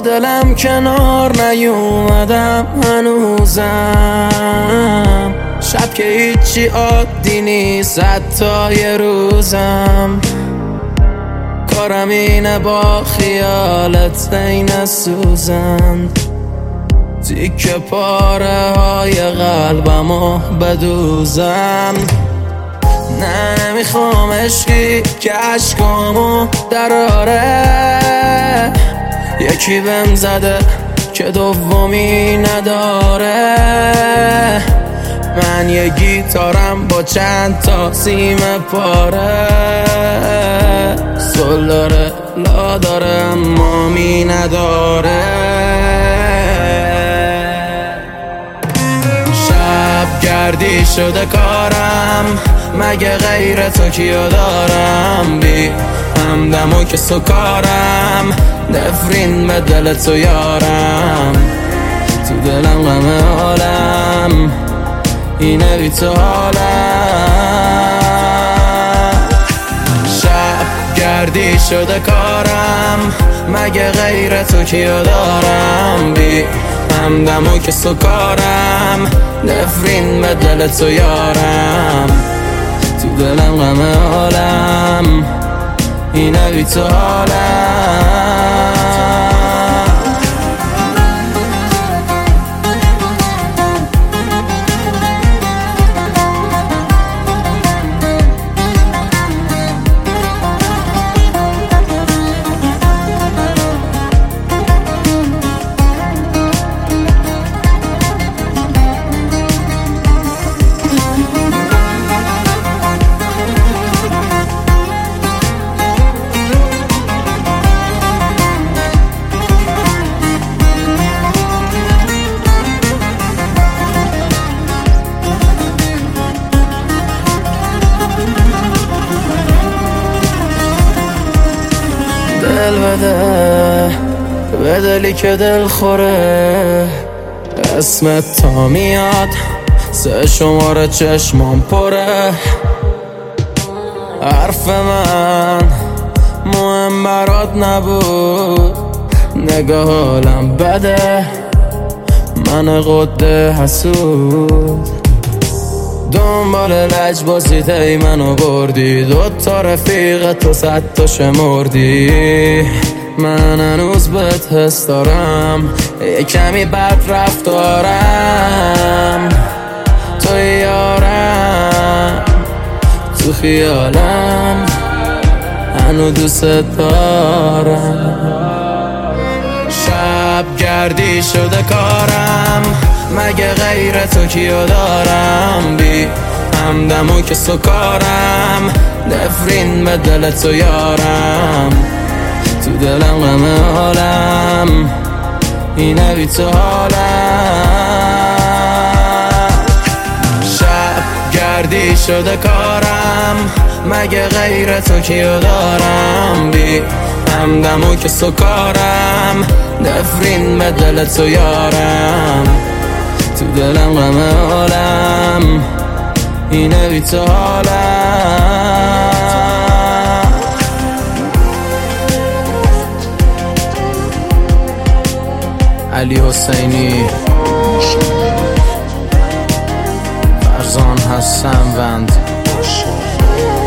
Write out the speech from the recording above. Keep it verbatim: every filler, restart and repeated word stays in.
دلم کنار نیومدم هنوزم، شب که هیچی عادی نیست حتی یه روزم. کارم اینه با خیالت این سوزن، تیکه پاره های قلبمو بدوزم. نه نمیخوام عشقی که عشقامو دراره، یکی بهم زده که دومی نداره. من یه گیتارم با چند تا سیم پاره، سل داره لا داره اما می نداره. شب گردی شده کارم، مگه غیر تو کیو دارم؟ بی همدم و که سکارم، نفرین به دل تو یارم. تو دلم غم حالم اینه بی تو حالم. شب گردی شده کارم، مگه غیر تو کیو دارم؟ بی همدم و که سکارم، نفرین به دل تو یارم. تو دلم غم حالم اینه بی تو حالم. دل بده به دلی که دل خوره، اسمت تا میاد سه شماره چشمام پره. حرف من مهم برات نبود، نگاه حالم بده من قده حسود. دنبال لجبازی ای منو بردی، دوتا رفیق تو صد تا شمردی. من هنوز بهت حس دارم، یه کمی بد رفتارم. تو یارم تو خیالم هنو دوست دارم. شب گردی شده کارم، مگه غیر تو کیو دارم؟ بی همدم و که سکارم، نفرین به دل تو یارم. تو دلم غم حالم اینه بی تو حالم. شب گردی شده کارم، مگه غیر تو کیو دارم؟ بی همدم و که سکارم، نفرین به دل تو یارم. تو دلم غم حالم اینه بی تو حالم. علی حسینی، فرزان حسن وند.